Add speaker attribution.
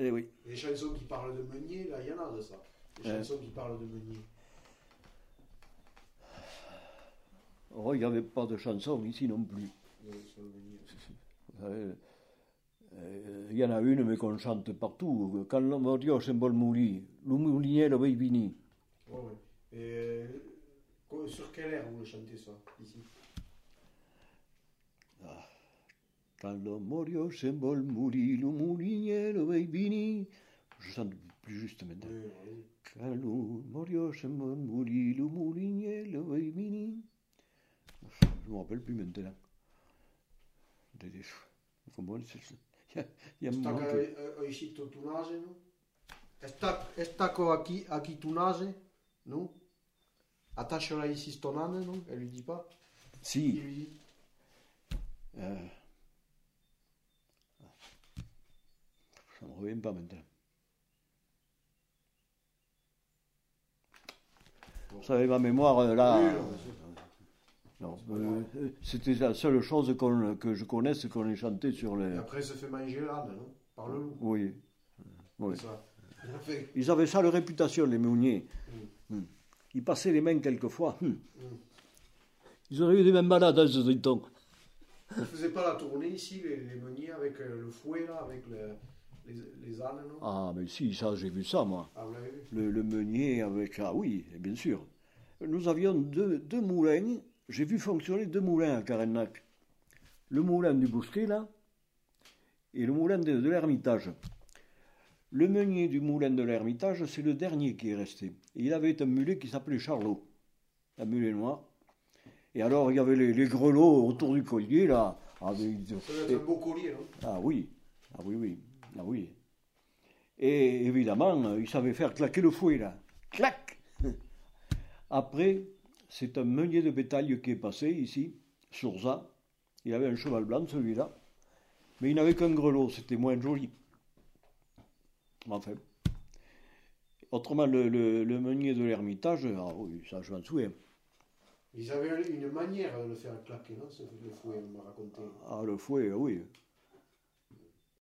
Speaker 1: Eh oui.
Speaker 2: Les chansons qui parlent de meunier, là, il y en a de ça. Les chansons qui parlent de meunier.
Speaker 1: Oh, il n'y avait pas de chanson ici non plus.
Speaker 2: Sur le meunier.
Speaker 1: Il y en a une, mais qu'on chante partout. Quand l'homme Dios en vol mourir, le moulinier le veille vini.
Speaker 2: Ouais, ouais. Et sur quel air vous le chantez ça, ici?
Speaker 1: Quand l'homme Dios en vol mourir, le moulinier le veille vini. Je chante plus juste maintenant.
Speaker 2: Oui, oui.
Speaker 1: Quand l'homme Dios en vol mourir, le moulinier le veille vini. Je ne me rappelle plus maintenant. Comment c'est? Il y a un
Speaker 2: Está
Speaker 1: moment que...
Speaker 2: oishito tunage, no? Está aki tunage, non? Attache-la ici stonane, non? Elle lui dit pas?
Speaker 1: Si.
Speaker 2: Il lui dit.
Speaker 1: Ça ne me revient pas maintenant. Vous savez, ma mémoire, là...
Speaker 2: Oui, non,
Speaker 1: non, c'était la seule chose que je connaisse qu'on ait chanté sur les...
Speaker 2: Et après, elle se fait manger l'âne, non? Par le loup.
Speaker 1: Oui. Oui.
Speaker 2: C'est ça.
Speaker 1: Ils avaient ça de réputation, les meuniers. Ils passaient les mains quelquefois. Ils auraient eu des mêmes malades à ce temps.
Speaker 2: Ils ne faisaient pas la tournée ici, les meuniers, avec le fouet, là, avec les ânes, non?
Speaker 1: Ah, mais si, ça, j'ai vu ça, moi.
Speaker 2: Ah, vous l'avez vu?
Speaker 1: Le meunier avec... Ah oui, bien sûr. Nous avions deux moulins. J'ai vu fonctionner 2 moulins à Carennac. Le moulin du Bousquet, là, et le moulin de l'Ermitage. Le meunier du moulin de l'Ermitage, c'est le dernier qui est resté. Et il avait un mulet qui s'appelait Charlot, un mulet noir. Et alors, il y avait les grelots autour du collier, là.
Speaker 2: Ça doit être un beau collier, non?
Speaker 1: Ah oui, ah oui, oui, ah oui. Et évidemment, il savait faire claquer le fouet, là. Clac! Après, c'est un meunier de bétail qui est passé ici, sur ça. Il avait un cheval blanc, celui-là. Mais il n'avait qu'un grelot, c'était moins joli. Enfin. Autrement, le meunier de l'Ermitage, ah oui, ça je m'en souviens.
Speaker 2: Ils avaient une manière de le faire claquer, non? Le fouet, on m'a raconté.
Speaker 1: Ah, le fouet, oui.